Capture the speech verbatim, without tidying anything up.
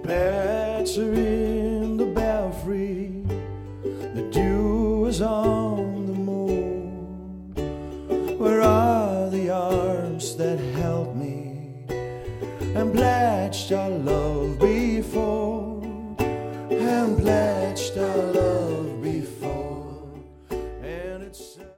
Nights are in the belfry, the dew is on the moor. Where are the arms that held me and pledged our love before, and pledged our love?